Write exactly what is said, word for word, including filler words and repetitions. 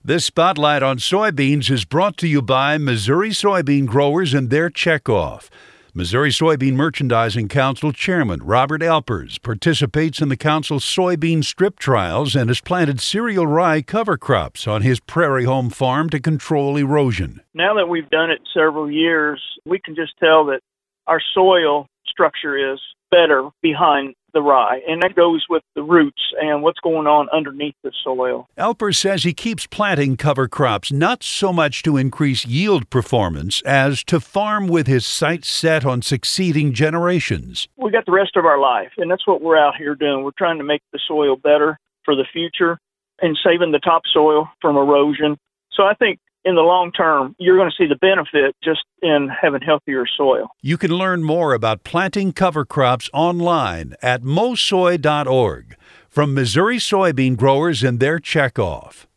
This spotlight on soybeans is brought to you by Missouri soybean growers and their checkoff. Missouri Soybean Merchandising Council Chairman Robert Alpers participates in the council's soybean strip trials and has planted cereal rye cover crops on his Prairie Home farm to control erosion. Now that we've done it several years, we can just tell that our soil structure is better behind the rye, and that goes with the roots and what's going on underneath the soil. Alpers says he keeps planting cover crops not so much to increase yield performance as to farm with his sights set on succeeding generations. We got the rest of our life, and that's what we're out here doing. We're trying to make the soil better for the future and saving the topsoil from erosion. So I think in the long term, you're going to see the benefit just in having healthier soil. You can learn more about planting cover crops online at mosoy dot org. From Missouri soybean growers and their checkoff.